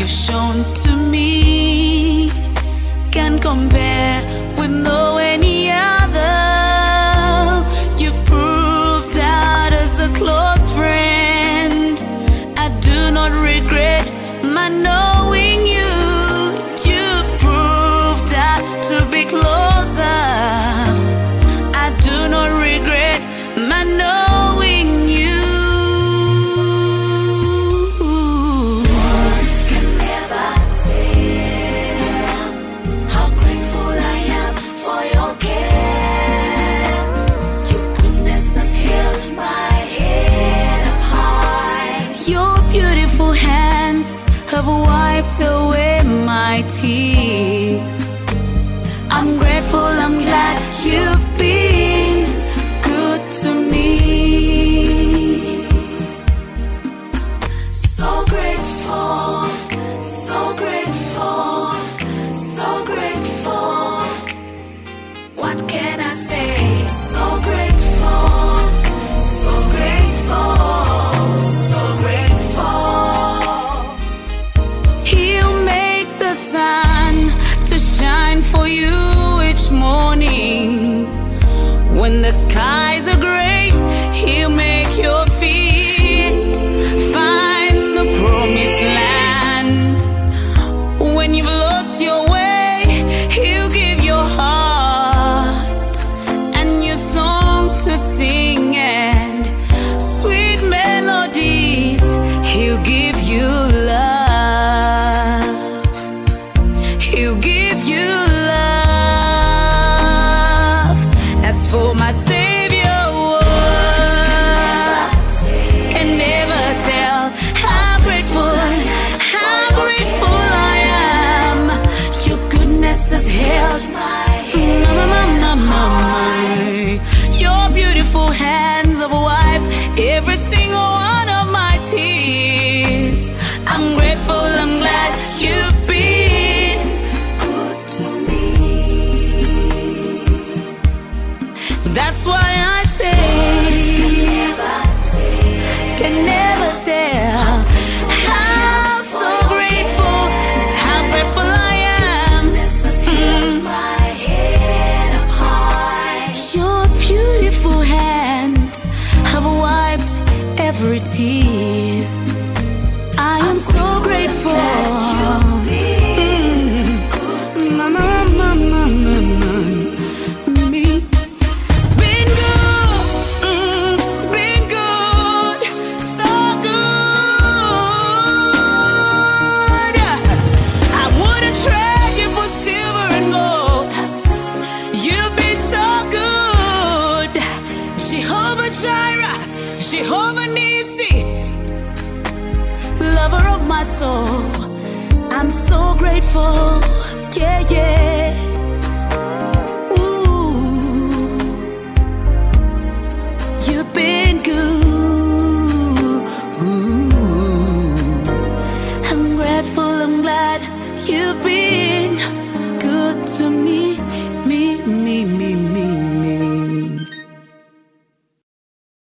you've shown to me can compare with no any other. You've proved out as a close friend. I do not regret my knowing you. You've proved out to be closer. I do not regret my knowing you. Words can never tell how grateful I am for your care. Your goodness has held my head up high. Your beautiful hands have wiped away my tears. I'm grateful, I'm glad you've been good to me. So grateful, so grateful, so grateful. What can I say? So grateful, so grateful, so grateful. He'll make the sun to shine for you each morning. When the skies are gray, he'll make your feet find the promised land. When you've lost your way, he'll give your heart and your song to sing, and sweet melodies. He'll give you love. He'll give you love. As for my Savior, can never tell how grateful I am. Your goodness has held my Your beautiful hands have wiped every single one of my tears. I'm grateful, I'm glad you've been Good to me. That's why I say Never tell can never tell how so grateful, how grateful I am. has held my head up high. Your beautiful hands have wiped every tear. I am so grateful. Me. Been good, so good. I wouldn't trade you for silver and gold. You've been so good. Jehovah Jireh, Jehovah Nissi, lover of my soul. I'm so grateful. Yeah, yeah. Ooh, you've been good. Ooh, I'm grateful, I'm glad you've been good to me, me, me, me, me.